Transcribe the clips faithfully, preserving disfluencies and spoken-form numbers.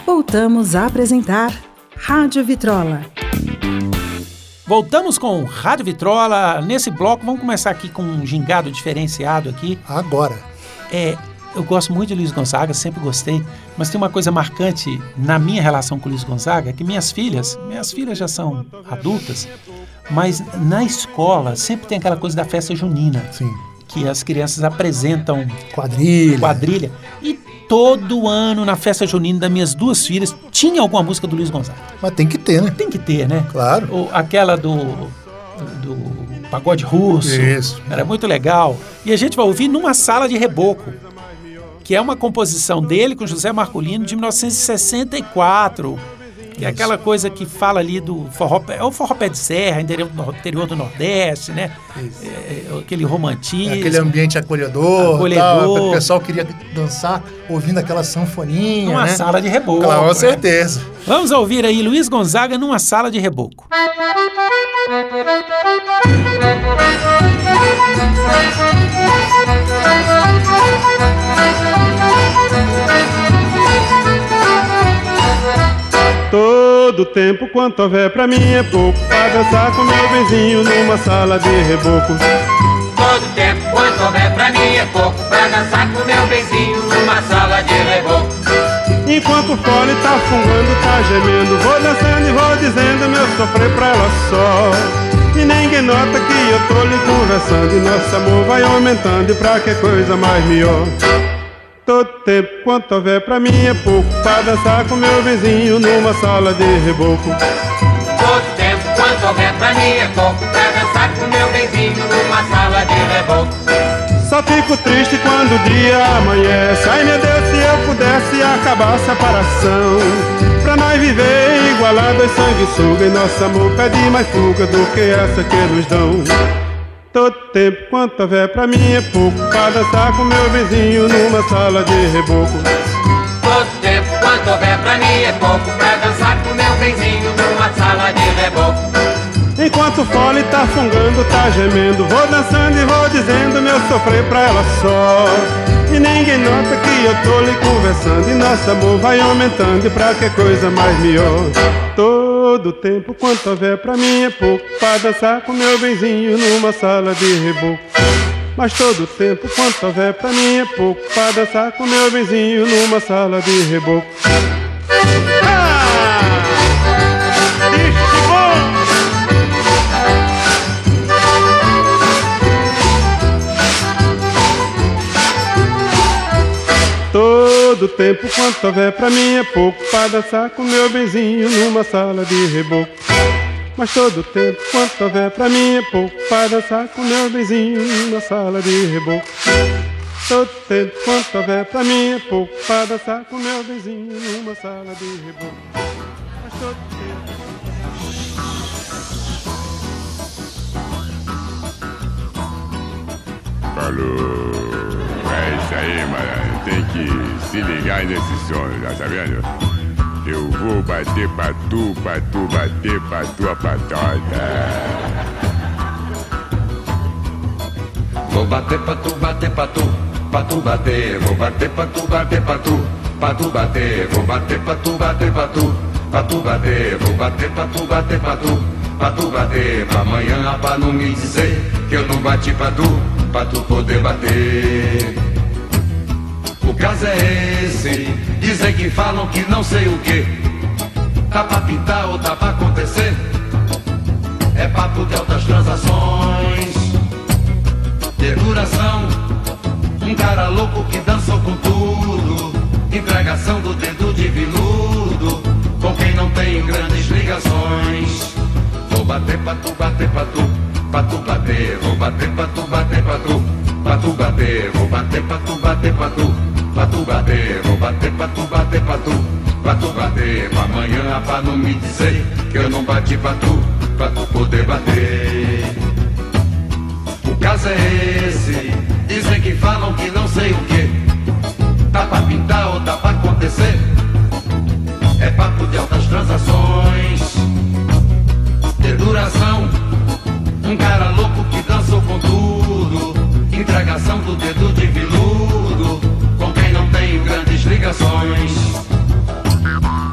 Voltamos a apresentar Rádio Vitrola. Voltamos com Rádio Vitrola. Nesse bloco, vamos começar aqui com um gingado diferenciado aqui. Agora. É, eu gosto muito de Luiz Gonzaga, sempre gostei, mas tem uma coisa marcante na minha relação com o Luiz Gonzaga, que minhas filhas, minhas filhas já são adultas, mas na escola sempre tem aquela coisa da festa junina. Sim. Que as crianças apresentam quadrilha. quadrilha. E todo ano, na festa junina das minhas duas filhas, tinha alguma música do Luiz Gonzaga. Mas tem que ter, né? Tem que ter, né? Claro. Ou aquela do, do pagode russo. Isso. Era muito legal. E a gente vai ouvir numa sala de reboco, que é uma composição dele com José Marcolino de mil novecentos e sessenta e quatro. Que é aquela coisa que fala ali do forró, é o forró pé de serra, interior do, interior do Nordeste, né? É, é, aquele romantismo. É aquele ambiente acolhedor. Acolhedor. Tal, o pessoal queria dançar ouvindo aquela sanfoninha, numa né? sala de reboco. Claro, com né? certeza. Vamos ouvir aí Luiz Gonzaga numa sala de reboco. Todo tempo quanto houver pra mim é pouco, pra dançar com meu benzinho numa sala de reboco. Todo tempo quanto houver pra mim é pouco, pra dançar com meu benzinho numa sala de reboco. Enquanto o fole tá fungando, tá gemendo, vou dançando e vou dizendo meu sofrer pra ela só. E ninguém nota que eu tô lhe conversando, e nosso amor vai aumentando, e pra que coisa mais melhor. Todo tempo quanto houver pra mim é pouco, pra dançar com meu vizinho numa sala de reboco. Todo tempo quanto houver pra mim é pouco, pra dançar com meu vizinho numa sala de reboco. Só fico triste quando o dia amanhece. Ai meu Deus, se eu pudesse acabar a separação, pra nós viver igualados, sanguessuga, e nosso amor pede mais fuga do que essa que nos dão. Todo tempo quanto houver pra mim é pouco, pra dançar com meu vizinho numa sala de reboco. Todo tempo quanto houver pra mim é pouco, pra dançar com meu vizinho numa sala de reboco. Enquanto o fole tá fungando, tá gemendo, vou dançando e vou dizendo meu sofrer pra ela só. E ninguém nota que eu tô lhe conversando, e nosso amor vai aumentando, e pra que coisa mais melhor. Todo tempo quanto houver pra mim é pouco, pra dançar com meu benzinho numa sala de reboco. Mas todo tempo quanto houver pra mim é pouco, pra dançar com meu benzinho numa sala de reboco. Todo tempo quanto houver pra mim é pouco, pra dançar com meu benzinho numa sala de reboco. Mas todo tempo quanto houver pra mim é pouco, pra dançar com meu benzinho numa sala de reboco. Todo tempo quanto houver pra mim é pouco, pra dançar com meu benzinho numa sala de reboco. Mas todo tempo... Falou! É isso aí, mano. Tem que se ligar nesse som, já tá vendo? Eu vou bater pra tu, pra tu bater pra tua patota. Vou bater pra tu, bater pra tu, pra tu bater. Vou bater pra tu, bater pra tu, pra tu bater. Vou bater pra tu, bater pra tu, pra tu bater. Vou bater pra tu, bater pra tu, pra tu bater. Pra amanhã, pra não me dizer que eu não bati pra tu, pra tu poder bater. O caso é esse, dizem que falam que não sei o que. Tá pra pintar ou tá pra acontecer? É papo de altas transações, de duração. Um cara louco que dançou com tudo, entregação do dedo de viludo, com quem não tem grandes ligações. Vou bater pra tu, bater pra tu, pra tu bater. Vou bater pra tu, bater pra tu, pra tu bater. Vou bater pra tu, bater pra tu, pra tu bater. Vou bater pra tu, bater pra tu, pra tu bater. Pra amanhã, pra não me dizer que eu não bati pra tu, pra tu poder bater. O caso é esse, dizem que falam que não sei o que. Tá pra pintar ou tá pra acontecer? É papo de altas transações, de duração. Um cara louco que dançou com tudo, entregação do dedo de viludo, com quem não tem grandes ligações.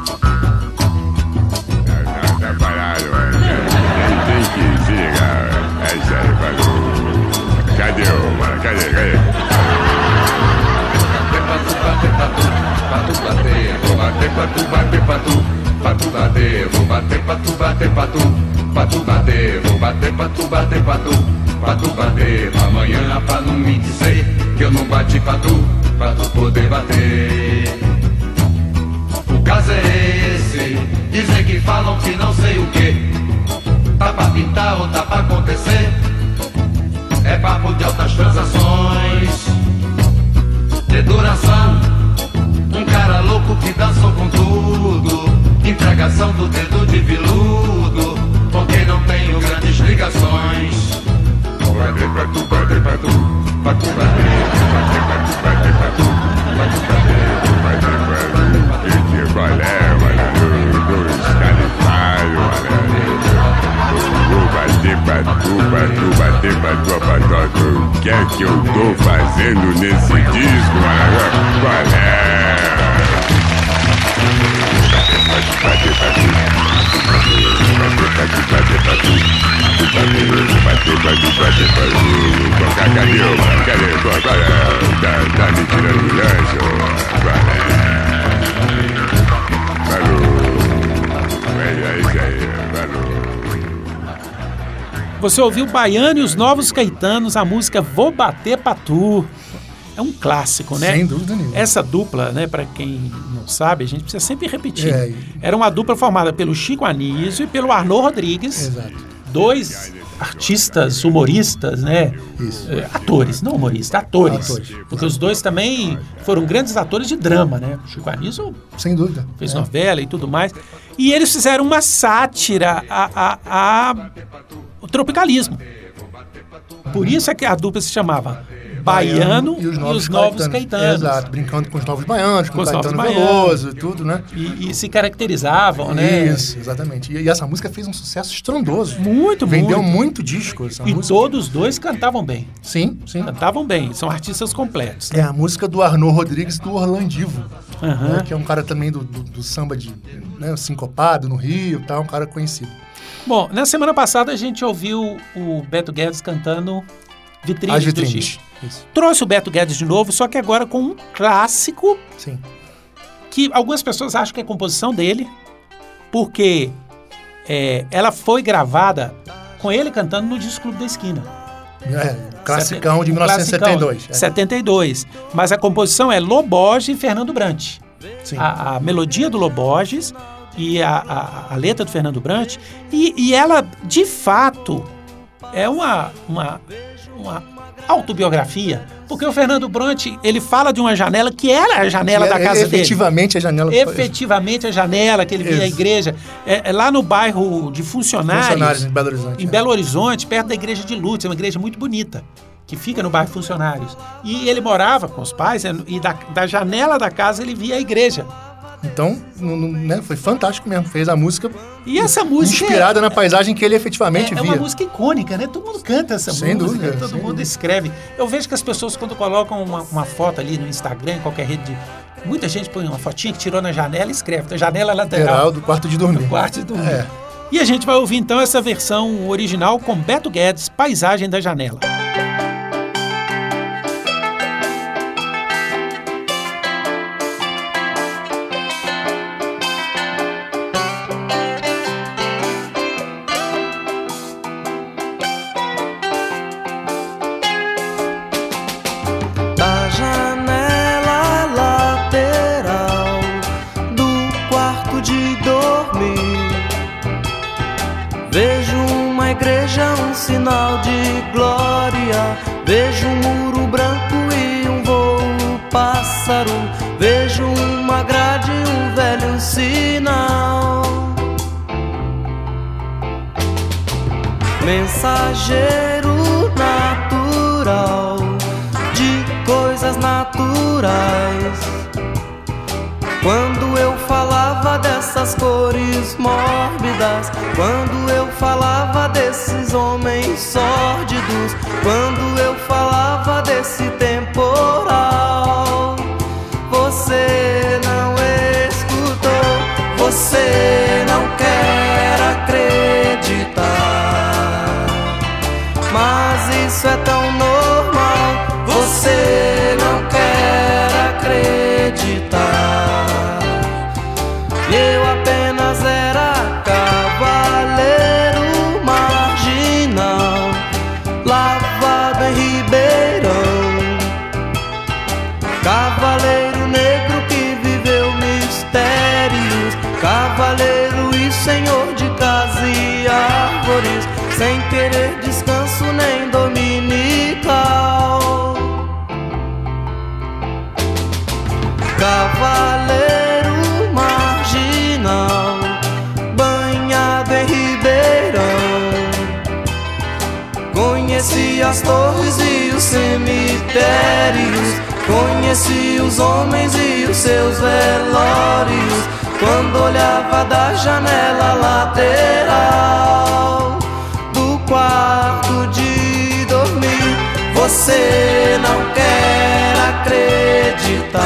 bater, patu, bater, patu, patu, bater, vou bater, patu, bater, patu, patu, bater, vou bater, patu, bater, patu, patu, bater, amanhã pra não me dizer que eu não bati patu, pra tu poder bater. O caso é esse, dizem que falam que não sei o que, tá pra pintar ou tá pra acontecer, é papo de altas transações, de duração, um cara louco que dançou com tudo, entregação do dedo de viludo, com quem não tenho grandes ligações. Bater, patu, bater, patu, patu, bater, bater, patu, bater, patu, patu, bater, bater, patu, que qual é, mano, dois califalhos, mano, vou bater, patu, patu, bater, patu, patu, o que é que eu tô fazendo nesse disco, mano, qual é? Bater, bater, patu, bater, patu, bater, patu, bater, bater, bater, bater, cadê, mano? Cadê? Agora tá, tá me tirando do lanche, valeu. É isso aí, valeu. Você ouviu Baiano e os Novos Caetanos, a música Vou Bater Patu. É um clássico, né? Sem dúvida nenhuma. Essa dupla, né, para quem não sabe, a gente precisa sempre repetir. É, e... Era uma dupla formada pelo Chico Anísio e pelo Arnaud Rodrigues. Exato. Dois artistas, humoristas, né? Isso. É, atores, não humoristas, atores. Atores. Porque os dois também foram grandes atores de drama, né? O Chico Anísio Sem dúvida. fez é. novela e tudo mais. E eles fizeram uma sátira a, a, a o tropicalismo. Por isso é que a dupla se chamava Baiano e os Novos, e os novos Caetanos. Exato, brincando com os Novos Baianos, com, Com o os Caetano Novos Veloso e tudo, né? E, e se caracterizavam, né? Isso, exatamente. E, e essa música fez um sucesso estrondoso. Muito, Vendeu muito. muito disco essa E música. todos os dois cantavam bem. Sim, sim. Cantavam bem, são artistas completos. É a música do Arnaud Rodrigues e do Orlandivo, Aham. né? Que é um cara também do, do, do samba de, né, sincopado no Rio e tal, um cara conhecido. Bom, na semana passada a gente ouviu o Beto Guedes cantando Vitrines, As do Vitrines. Chico. Isso. Trouxe o Beto Guedes de novo, só que agora com um clássico Sim. que algumas pessoas acham que é composição dele, porque é, ela foi gravada com ele cantando no Disco Clube da Esquina. É, classicão de mil novecentos e setenta e dois. É. setenta e dois. Mas a composição é Loborges e Fernando Brant. Sim. A, a melodia do Loborges e a, a, a letra do Fernando Brant. E, e ela, de fato, é uma, uma, uma autobiografia, porque o Fernando Brant, ele fala de uma janela que era a janela Que da é, casa efetivamente dele. a janela. Efetivamente a janela que ele via a Isso. igreja. É, é lá no bairro de Funcionários, Funcionários em Belo Horizonte. em é. Belo Horizonte, perto da igreja de Lourdes, é uma igreja muito bonita, que fica no bairro Funcionários. E ele morava com os pais, né, e da, da janela da casa ele via a igreja. Então, no- no- né, foi fantástico mesmo. Fez a música E essa música inspirada é, na paisagem que ele efetivamente é, é via. uma música icônica, né? Todo mundo canta essa Sem música, dúvida, todo sem mundo dúvida. escreve. Eu vejo que as pessoas, quando colocam uma, uma foto ali no Instagram, em qualquer rede de... Muita gente põe uma fotinha que tirou na janela e escreve. Da janela lateral Geral do quarto de dormir. do quarto de dormir. É. E a gente vai ouvir então essa versão original com Beto Guedes, Paisagem da Janela. Da janela lateral do quarto de dormir, vejo uma igreja, um sinal de glória. Vejo um muro branco e um voo pássaro. Vejo uma grade e um velho sinal. Mensageiro natural de coisas naturais. Quando eu falava dessas cores mórbidas, quando eu falava desses homens sórdidos, quando eu falava desse temporal, você não escutou, você não quer acreditar. Mas isso é tão normal, você não quer acreditar. querer descanso nem dominical. Cavaleiro marginal, banhado em Ribeirão, conheci as torres e os cemitérios, conheci os homens e os seus velórios, quando olhava da janela lateral do quarto de dormir. Você não quer acreditar,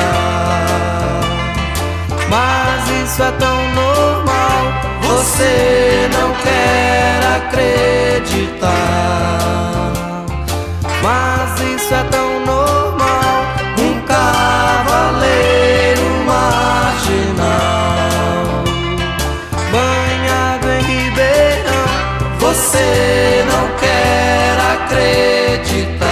mas isso é tão normal. Você não quer acreditar, mas isso é tão normal. Um cavaleiro marginal, banhado em Ribeirão, você não quer acreditar.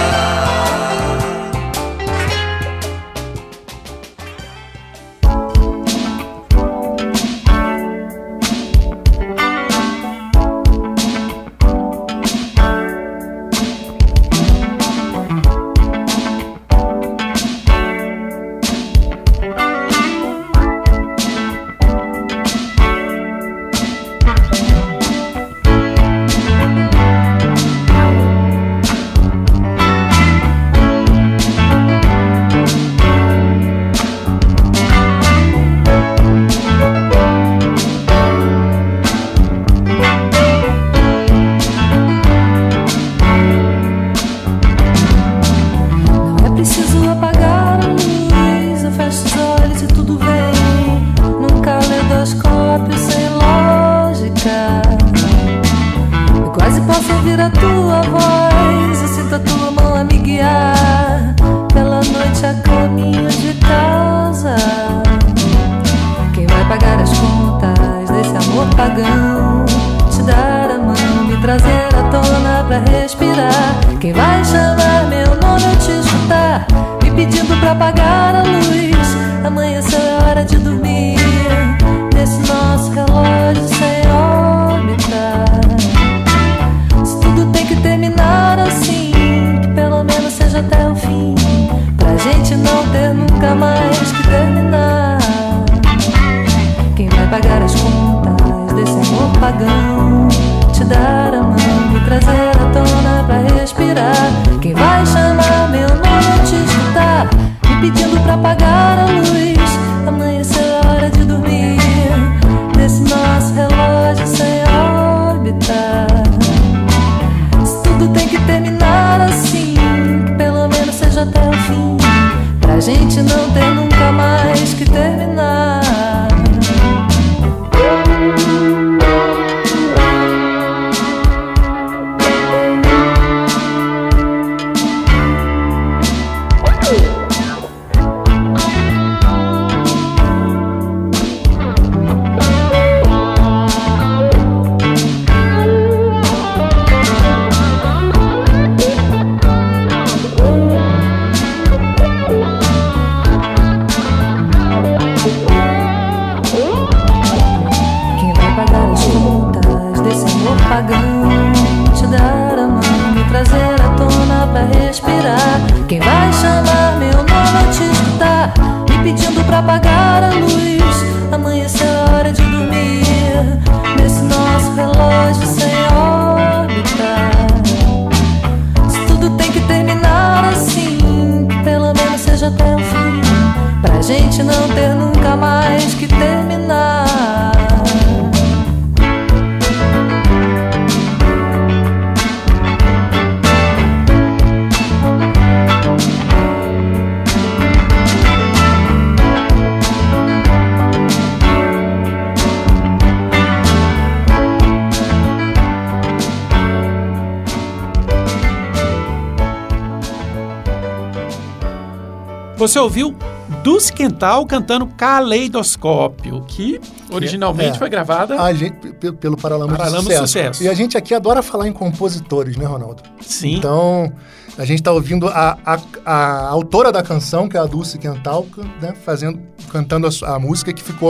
Você ouviu Dulce Quental cantando Caleidoscópio, que originalmente é, foi gravada a gente, pelo Paralamas do Sucesso. Sucesso. E a gente aqui adora falar em compositores, né, Ronaldo? Sim. Então, a gente está ouvindo a, a, a autora da canção, que é a Dulce Quental, né, fazendo, cantando a, a música que ficou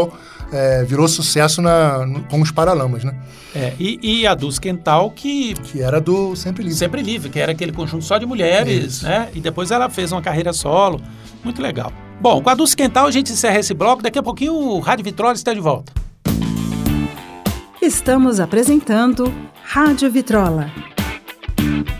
é, virou sucesso na, no, com os Paralamas, né? É, e, e a Dulce Quental, que... Que era do Sempre Livre. Sempre Livre, que era aquele conjunto só de mulheres, Isso. né? E depois ela fez uma carreira solo, muito legal. Bom, com a Dulce Quental a gente encerra esse bloco, daqui a pouquinho o Rádio Vitrola está de volta. Estamos apresentando Rádio Vitrola.